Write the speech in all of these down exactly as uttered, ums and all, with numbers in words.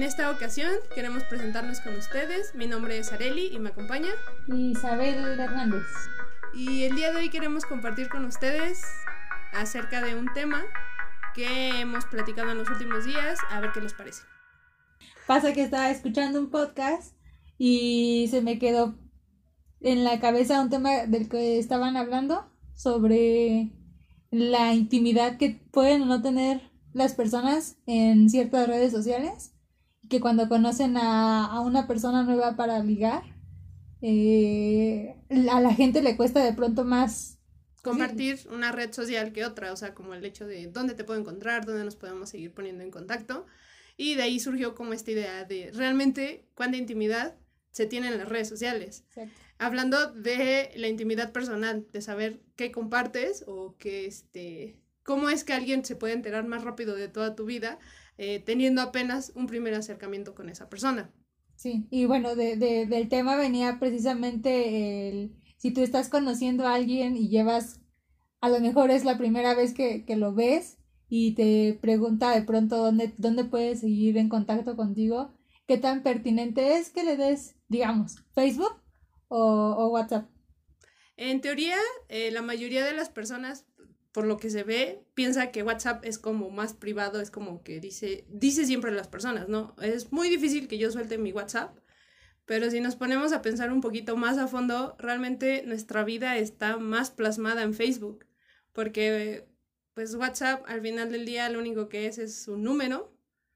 En esta ocasión queremos presentarnos con ustedes. Mi nombre es Areli y me acompaña Isabel Hernández. Y el día de hoy queremos compartir con ustedes acerca de un tema que hemos platicado en los últimos días, a ver qué les parece. Pasa que estaba escuchando un podcast y se me quedó en la cabeza un tema del que estaban hablando sobre la intimidad que pueden o no tener las personas en ciertas redes sociales, que cuando conocen a, a una persona nueva para ligar, eh, a la gente le cuesta de pronto más compartir una red social que otra, o sea, como el hecho de dónde te puedo encontrar, dónde nos podemos seguir poniendo en contacto, y de ahí surgió como esta idea de realmente cuánta intimidad se tiene en las redes sociales. Exacto. Hablando de la intimidad personal, de saber qué compartes o qué, este, cómo es que alguien se puede enterar más rápido de toda tu vida, eh, teniendo apenas un primer acercamiento con esa persona. Sí, y bueno, de, de, del tema venía precisamente el, si tú estás conociendo a alguien y llevas, a lo mejor es la primera vez que, que lo ves y te pregunta de pronto dónde, dónde puedes seguir en contacto contigo, qué tan pertinente es que le des, digamos, Facebook o, o WhatsApp. En teoría, eh, la mayoría de las personas, por lo que se ve, piensa que WhatsApp es como más privado, es como que dice, dice siempre las personas, ¿no? Es muy difícil que yo suelte mi WhatsApp, pero si nos ponemos a pensar un poquito más a fondo, realmente nuestra vida está más plasmada en Facebook, porque pues WhatsApp al final del día lo único que es es un número,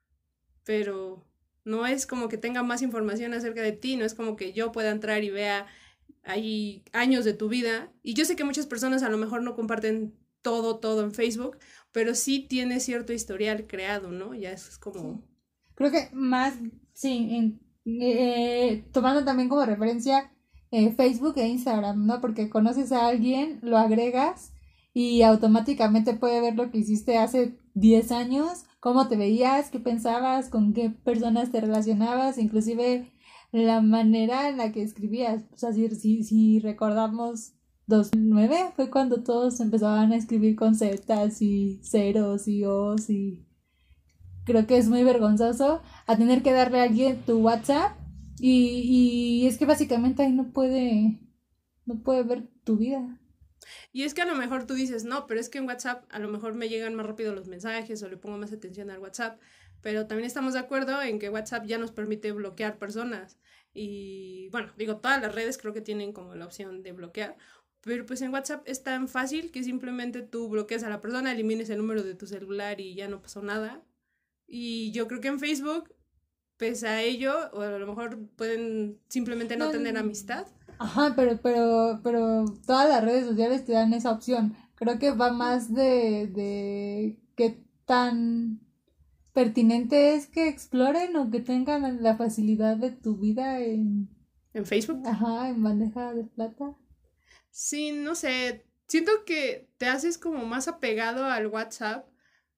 pero no es como que tenga más información acerca de ti, no es como que yo pueda entrar y vea ahí años de tu vida, y yo sé que muchas personas a lo mejor no comparten todo, todo en Facebook, pero sí tiene cierto historial creado, ¿no? Ya es como... Sí. Creo que más, sí, en, eh, tomando también como referencia eh, Facebook e Instagram, ¿no? Porque conoces a alguien, lo agregas y automáticamente puede ver lo que hiciste hace diez años, cómo te veías, qué pensabas, con qué personas te relacionabas, inclusive la manera en la que escribías. O sea, si, si, si recordamos dos mil nueve fue cuando todos empezaban a escribir con zetas y ceros y os, y creo que es muy vergonzoso a tener que darle a alguien tu WhatsApp y, y es que básicamente ahí no puede no puede ver tu vida. Y es que a lo mejor tú dices, no, pero es que en WhatsApp a lo mejor me llegan más rápido los mensajes o le pongo más atención al WhatsApp, pero también estamos de acuerdo en que WhatsApp ya nos permite bloquear personas. Y bueno, digo, todas las redes creo que tienen como la opción de bloquear, pero pues en WhatsApp es tan fácil que simplemente tú bloqueas a la persona, elimines el número de tu celular y ya no pasó nada. Y yo creo que en Facebook, pese a ello, o a lo mejor pueden simplemente no, no tener amistad. Ajá, pero, pero, pero todas las redes sociales te dan esa opción. Creo que va más de, de qué tan pertinente es que exploren o que tengan la facilidad de tu vida en... ¿En Facebook? Ajá, en bandeja de plata. Sí, no sé, siento que te haces como más apegado al WhatsApp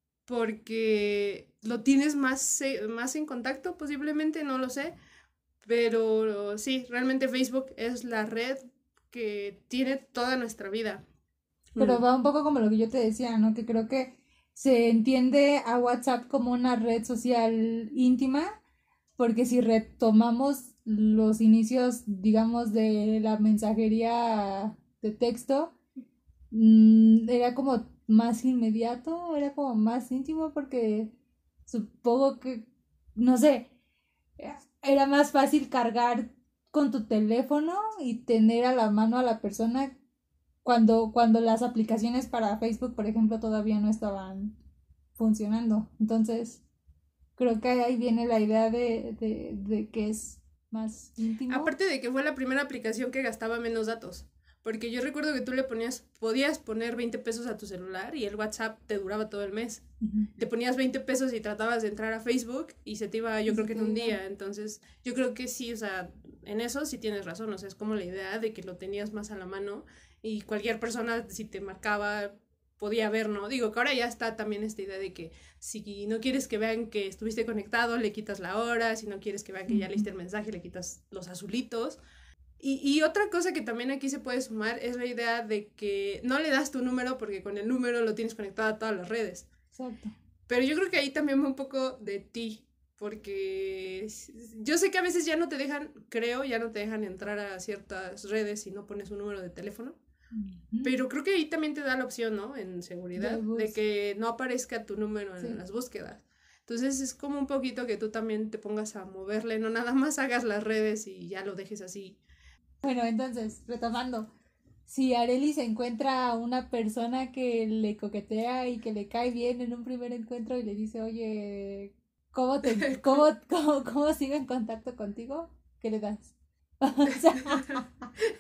porque lo tienes más, más en contacto, posiblemente, no lo sé, pero sí, realmente Facebook es la red que tiene toda nuestra vida. Pero va un poco como lo que yo te decía, ¿no? Que creo que se entiende a WhatsApp como una red social íntima, porque si retomamos los inicios, digamos, de la mensajería de texto, mmm, era como más inmediato, era como más íntimo, porque supongo que, no sé, era más fácil cargar con tu teléfono y tener a la mano a la persona cuando, cuando las aplicaciones para Facebook, por ejemplo, todavía no estaban funcionando. Entonces, creo que ahí viene la idea de, de, de que es más íntimo. Aparte de que fue la primera aplicación que gastaba menos datos. Porque yo recuerdo que tú le ponías, podías poner veinte pesos a tu celular y el WhatsApp te duraba todo el mes. Uh-huh. Le ponías veinte pesos y tratabas de entrar a Facebook y se te iba, yo creo que en un día. Entonces, yo creo que sí, o sea, en eso sí tienes razón. O sea, es como la idea de que lo tenías más a la mano y cualquier persona, si te marcaba, podía ver, ¿no? Digo que ahora ya está también esta idea de que si no quieres que vean que estuviste conectado, le quitas la hora. Si no quieres que vean que ya leíste el mensaje, le quitas los azulitos. Y, y otra cosa que también aquí se puede sumar es la idea de que no le das tu número porque con el número lo tienes conectado a todas las redes. Exacto. Pero yo creo que ahí también va un poco de ti. porque yo sé que a veces ya no te dejan, creo, ya no te dejan entrar a ciertas redes si no pones un número de teléfono. Uh-huh. Pero creo que ahí también te da la opción, ¿no? En seguridad, de, de que no aparezca tu número en sí. las búsquedas. Entonces es como un poquito que tú también te pongas a moverle, no nada más hagas las redes y ya lo dejes así. Bueno, entonces, retomando, si Arely se encuentra a una persona que le coquetea y que le cae bien en un primer encuentro y le dice, oye, ¿cómo te, cómo, cómo, cómo sigo en contacto contigo? ¿Qué le das? O sea...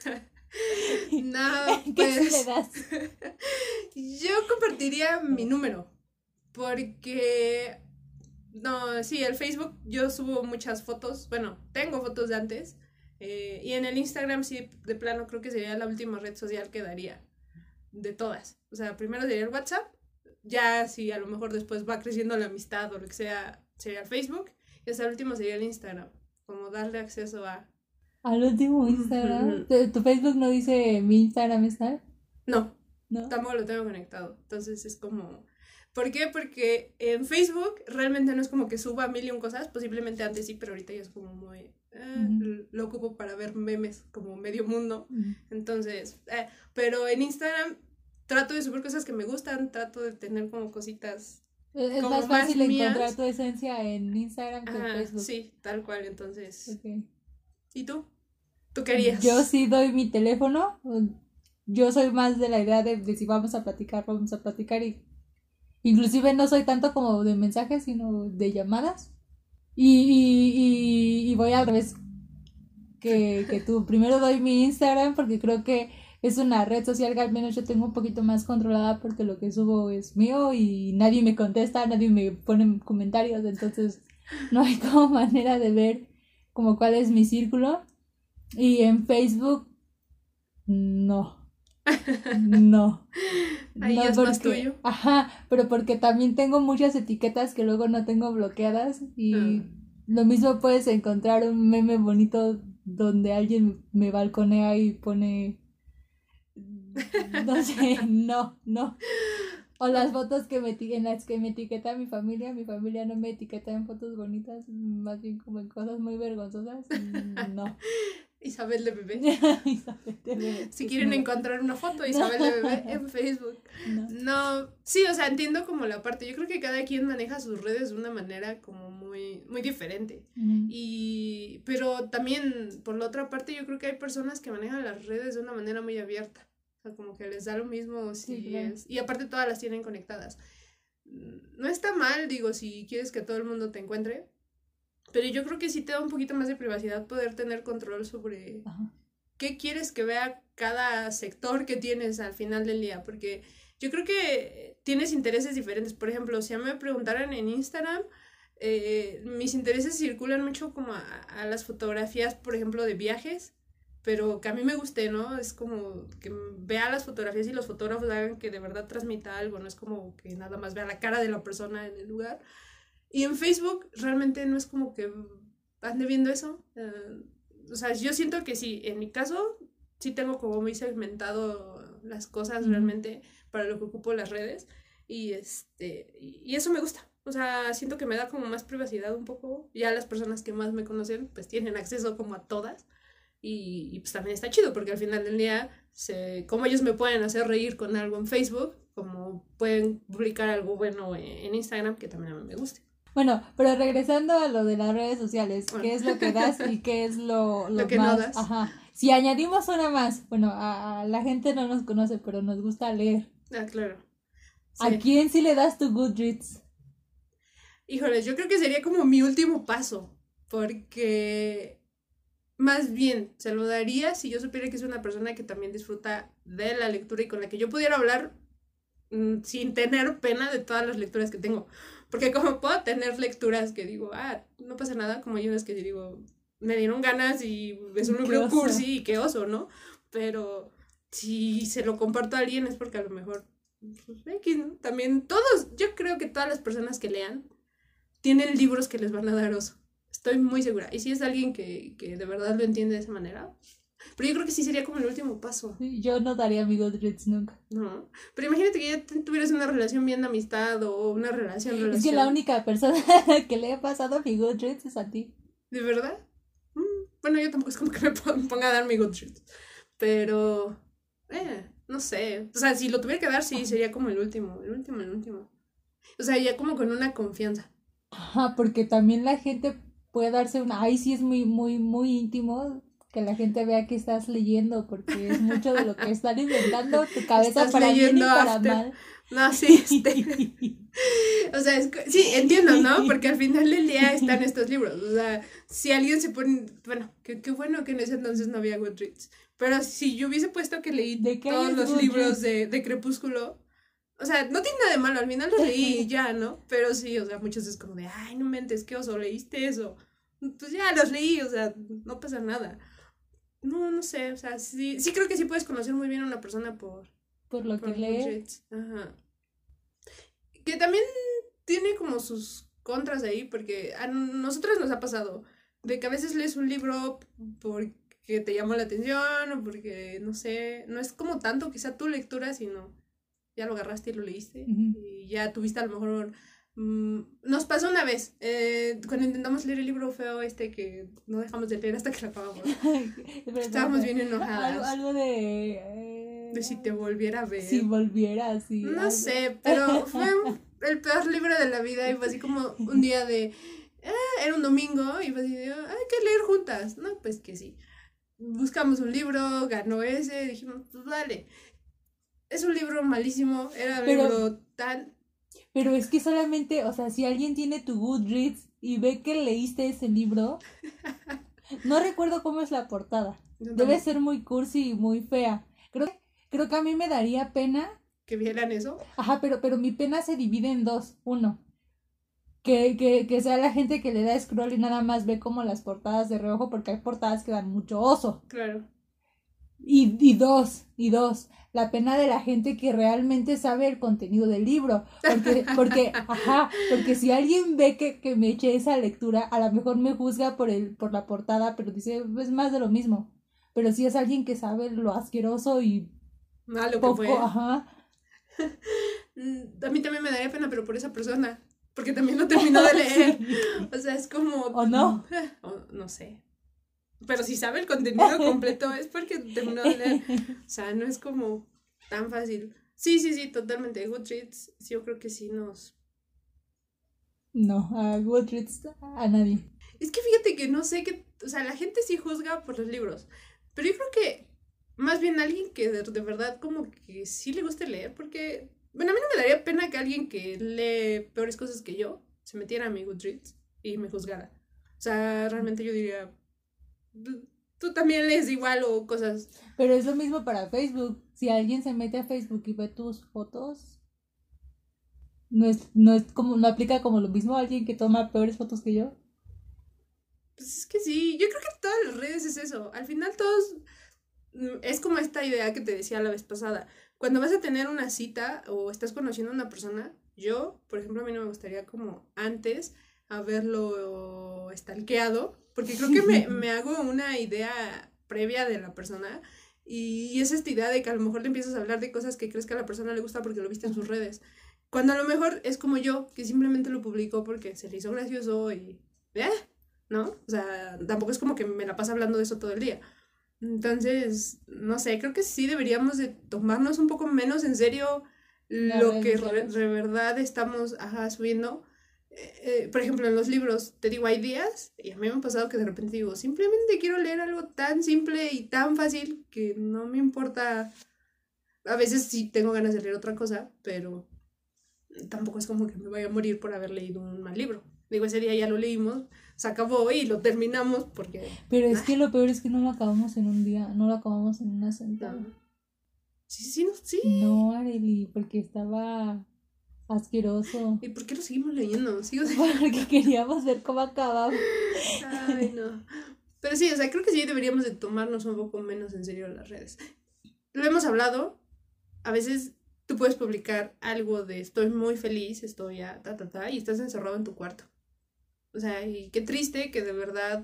No, ¿Qué pues, sí le das? Yo compartiría mi número, porque, no, sí, el Facebook yo subo muchas fotos, bueno, tengo fotos de antes, eh, y en el Instagram sí, de plano creo que sería la última red social que daría, de todas. O sea, primero sería el WhatsApp, ya si a lo mejor después va creciendo la amistad o lo que sea, sería el Facebook, y hasta el último sería el Instagram, como darle acceso a... Al último Instagram. ¿Tu, ¿Tu Facebook no dice mi Instagram está? No, no, tampoco lo tengo conectado. Entonces es como... ¿Por qué? Porque en Facebook realmente no es como que suba mil y un cosas. Posiblemente antes sí, pero ahorita ya es como muy... Eh, uh-huh. Lo ocupo para ver memes como medio mundo. Uh-huh. Entonces... Eh, pero en Instagram trato de subir cosas que me gustan. Trato de tener como cositas... Es como más fácil más encontrar tu esencia en Instagram que Ajá, en Facebook. Sí, tal cual. Entonces... Okay. ¿Y tú? ¿Tú querías? Yo sí doy mi teléfono. Yo soy más de la idea de, de si vamos a platicar, vamos a platicar. Y inclusive no soy tanto como de mensajes, sino de llamadas. Y, y, y, y voy al revés que, que tú. Primero doy mi Instagram porque creo que es una red social que al menos yo tengo un poquito más controlada porque lo que subo es mío y nadie me contesta, nadie me pone comentarios. Entonces no hay como manera de ver como cuál es mi círculo. Y en Facebook, no, no. Ahí no es porque, más tuyo. Ajá, pero porque también tengo muchas etiquetas que luego no tengo bloqueadas y uh. lo mismo puedes encontrar un meme bonito donde alguien me balconea y pone, no sé, no, no. O las fotos que me en las que me etiqueta mi familia, mi familia no me etiqueta en fotos bonitas, más bien como en cosas muy vergonzosas, no. Isabel de bebé. Isabel de bebé. Si quieren no. encontrar una foto de Isabel de bebé en Facebook. No. no, sí, o sea, entiendo como la parte. Yo creo que cada quien maneja sus redes de una manera como muy, muy diferente. Uh-huh. Y, pero también, por la otra parte, yo creo que hay personas que manejan las redes de una manera muy abierta. O sea, como que les da lo mismo si sí, claro. es... Y aparte todas las tienen conectadas. No está mal, digo, si quieres que todo el mundo te encuentre. Pero yo creo que sí te da un poquito más de privacidad poder tener control sobre Ajá. qué quieres que vea cada sector que tienes al final del día. Porque yo creo que tienes intereses diferentes. Por ejemplo, si a mí me preguntaran en Instagram, eh, mis intereses circulan mucho como a, a las fotografías, por ejemplo, de viajes. Pero que a mí me guste, ¿no? Es como que vea las fotografías y los fotógrafos hagan que de verdad transmita algo. No es como que nada más vea la cara de la persona en el lugar. Y en Facebook realmente no es como que ande viendo eso. Uh, o sea, yo siento que sí, en mi caso, sí tengo como muy segmentado las cosas mm. realmente para lo que ocupo las redes. Y, este, y eso me gusta. O sea, siento que me da como más privacidad un poco. Ya las personas que más me conocen, pues tienen acceso como a todas. Y, y pues también está chido, porque al final del día, se, como ellos me pueden hacer reír con algo en Facebook, como pueden publicar algo bueno en, en Instagram, que también a mí me guste. Bueno, pero regresando a lo de las redes sociales, bueno. ¿Qué es lo que das y qué es lo, lo, lo que más? No das. Ajá. Si añadimos una más, bueno, a, a la gente no nos conoce, pero nos gusta leer. Ah, claro. Sí. ¿A quién sí le das tu Goodreads? Híjole, yo creo que sería como mi último paso, porque más bien se lo daría si yo supiera que es una persona que también disfruta de la lectura y con la que yo pudiera hablar mmm, sin tener pena de todas las lecturas que tengo. Porque como puedo tener lecturas que digo, ah, no pasa nada, como hay unas que digo, me dieron ganas y es un libro cursi y qué oso, ¿no? Pero si se lo comparto a alguien es porque a lo mejor, pues, X, ¿no? También todos, yo creo que todas las personas que lean tienen libros que les van a dar oso. Estoy muy segura. Y si es alguien que, que de verdad lo entiende de esa manera, Pero yo creo que sí sería como el último paso. Yo no daría mi Goodreads nunca. No. Pero imagínate que ya tuvieras una relación bien de amistad o una relación, relación. Es que la única persona que le he pasado mi Goodreads es a ti. ¿De verdad? Mm, bueno, yo tampoco es como que me ponga a dar mi Goodreads. Pero, eh, no sé. O sea, si lo tuviera que dar, sí, sería como el último, el último, el último. O sea, ya como con una confianza. Ajá, porque también la gente puede darse una... Ahí sí es muy, muy, muy íntimo que la gente vea que estás leyendo, porque es mucho de lo que están inventando tu cabeza Estás para bien y para after. mal. No, sí, este... o sea, es, sí, entiendo, ¿no? Porque al final del día están estos libros. O sea, si alguien se pone... Bueno, qué, qué bueno que en ese entonces no había Goodreads. Pero si yo hubiese puesto que leí todos los Goodreads? libros de, de Crepúsculo... O sea, no tiene nada de malo, al final los leí y ya, ¿no? Pero sí, o sea, muchos es como de, ay, no mentes, qué oso, ¿leíste eso? Pues ya, los leí, o sea, no pasa nada. No, no sé, o sea, sí, sí creo que sí puedes conocer muy bien a una persona por... Por lo por que lee. Ajá. Que también tiene como sus contras ahí, porque a nosotros nos ha pasado de que a veces lees un libro porque te llama la atención o porque, no sé, no es como tanto quizá tu lectura, sino... ya lo agarraste y lo leíste, uh-huh. Y ya tuviste a lo mejor... Mmm, nos pasó una vez, eh, cuando intentamos leer el libro feo este que no dejamos de leer hasta que lo acabamos. Estábamos bien enojadas. Algo, algo de... Eh, de si te volviera a ver. Si volviera, sí. No algo. sé, pero fue el peor libro de la vida y fue así como un día de... Ah, era un domingo y fue así de, hay que leer juntas. No, pues que sí. Buscamos un libro, ganó ese, dijimos, pues vale. Es un libro malísimo, era un pero, libro tan... Pero es que solamente, o sea, si alguien tiene tu Goodreads y ve que leíste ese libro, no recuerdo cómo es la portada. No, Debe no. ser muy cursi y muy fea. Creo, creo que a mí me daría pena... ¿Que vieran eso? Ajá, pero, pero mi pena se divide en dos. Uno, que, que, que sea la gente que le da scroll y nada más ve como las portadas de reojo, porque hay portadas que dan mucho oso. Claro. Y, y dos, y dos, la pena de la gente que realmente sabe el contenido del libro, porque, porque, ajá, porque si alguien ve que, que me eché esa lectura, a lo mejor me juzga por el, por la portada, pero dice, es más de lo mismo, pero si es alguien que sabe lo asqueroso y malo poco, que fue. Ajá. A mí también me daría pena, pero por esa persona, porque también lo terminó de leer, sí. O sea, es como... ¿O no? O, no sé. Pero si sabe el contenido completo es porque terminó de leer. O sea, no es como tan fácil. Sí, sí, sí, totalmente. Goodreads, sí, yo creo que sí nos... No, a Goodreads a nadie. Es que fíjate que no sé qué... O sea, la gente sí juzga por los libros. Pero yo creo que más bien alguien que de, de verdad como que sí le guste leer. Porque, bueno, a mí no me daría pena que alguien que lee peores cosas que yo se metiera a mi Goodreads y me juzgara. O sea, realmente yo diría... Tú también lees igual o cosas. Pero es lo mismo para Facebook. Si alguien se mete a Facebook y ve tus fotos, no es, no es como, no aplica como lo mismo a alguien que toma peores fotos que yo. Pues es que sí, yo creo que todas las redes es eso. Al final todos, es como esta idea que te decía la vez pasada. Cuando vas a tener una cita o estás conociendo a una persona, yo, por ejemplo, a mí no me gustaría como antes haberlo stalkeado. Porque creo que me, me hago una idea previa de la persona y es esta idea de que a lo mejor le empiezas a hablar de cosas que crees que a la persona le gusta porque lo viste en sus redes. Cuando a lo mejor es como yo, que simplemente lo publicó porque se le hizo gracioso y... ¿eh? ¿No? O sea, tampoco es como que me la pasa hablando de eso todo el día. Entonces, no sé, creo que sí deberíamos de tomarnos un poco menos en serio lo que re, de verdad estamos ajá, subiendo. Eh, por ejemplo, en los libros, te digo, hay días, y a mí me ha pasado que de repente digo, simplemente quiero leer algo tan simple y tan fácil que no me importa. A veces sí tengo ganas de leer otra cosa, pero tampoco es como que me vaya a morir por haber leído un mal libro. Digo, ese día ya lo leímos, se acabó y lo terminamos porque... Pero es ah. que lo peor es que no lo acabamos en un día, no lo acabamos en una sentada. No. Sí, sí, no, sí. No, Arely, porque estaba... asqueroso. ¿Y por qué lo seguimos leyendo? Sigo Porque queríamos ver cómo acababa. Ay, no. Pero sí, o sea, creo que sí deberíamos de tomarnos un poco menos en serio las redes. Lo hemos hablado. A veces tú puedes publicar algo de estoy muy feliz, estoy a ta, ta, ta, y estás encerrado en tu cuarto. O sea, y qué triste que de verdad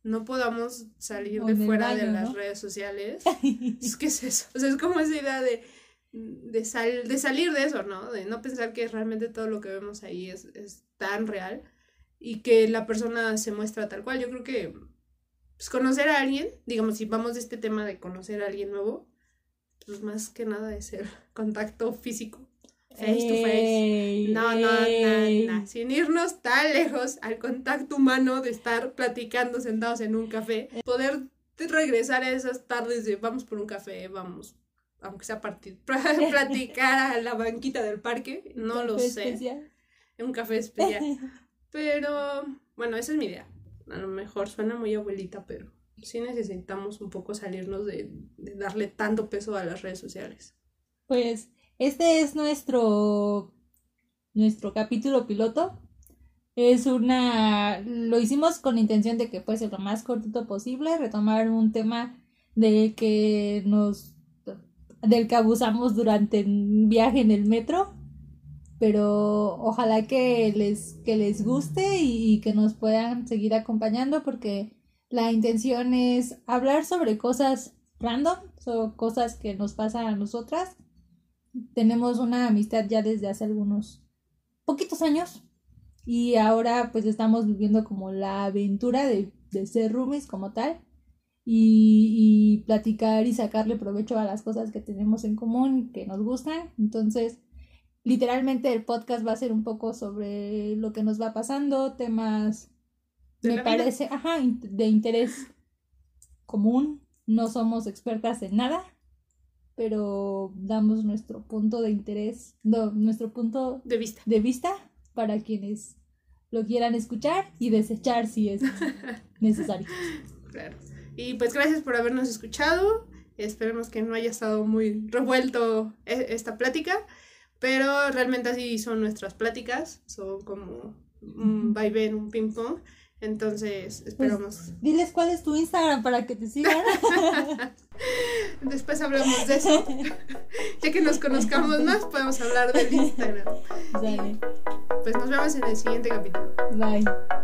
no podamos salir O de en el fuera baño, de las ¿no? redes sociales. Es que es eso, o sea, es como esa idea de, de, sal, de salir de eso, ¿no? De no pensar que realmente todo lo que vemos ahí es, es tan real y que la persona se muestra tal cual. Yo creo que pues, conocer a alguien, digamos, si vamos de este tema de conocer a alguien nuevo, pues más que nada es el contacto físico. Face to face. Ey, No, no, ey. no, no. Sin irnos tan lejos al contacto humano de estar platicando sentados en un café. Poder regresar a esas tardes de vamos por un café, vamos, aunque sea partir, platicar a la banquita del parque. No Café lo sé. especial. Un café especial. Pero, bueno, esa es mi idea. A lo mejor suena muy abuelita, pero sí necesitamos un poco salirnos de, de darle tanto peso a las redes sociales. Pues este es nuestro nuestro capítulo piloto. Es una lo hicimos con la intención de que fuese lo más cortito posible, retomar un tema del que nos del que abusamos durante un viaje en el metro, pero ojalá que les que les guste y, y que nos puedan seguir acompañando, porque la intención es hablar sobre cosas random, sobre cosas que nos pasan a nosotras. Tenemos una amistad ya desde hace algunos poquitos años y ahora pues estamos viviendo como la aventura de, de ser roomies como tal y, y platicar y sacarle provecho a las cosas que tenemos en común y que nos gustan. Entonces, literalmente el podcast va a ser un poco sobre lo que nos va pasando, temas, De me la vida. parece, ajá, in- de interés común. No somos expertas en nada, pero damos nuestro punto de interés, no, nuestro punto De vista. de vista para quienes lo quieran escuchar y desechar si es necesario. Claro. Y pues gracias por habernos escuchado. Esperemos que no haya estado muy revuelto e- esta plática, pero realmente así son nuestras pláticas. Son como un vaivén, un ping pong. Entonces esperamos. Diles cuál es tu Instagram para que te sigan. Después hablamos de eso. Ya que nos conozcamos más, podemos hablar del Instagram. Dale, Pues nos vemos en el siguiente capítulo. bye.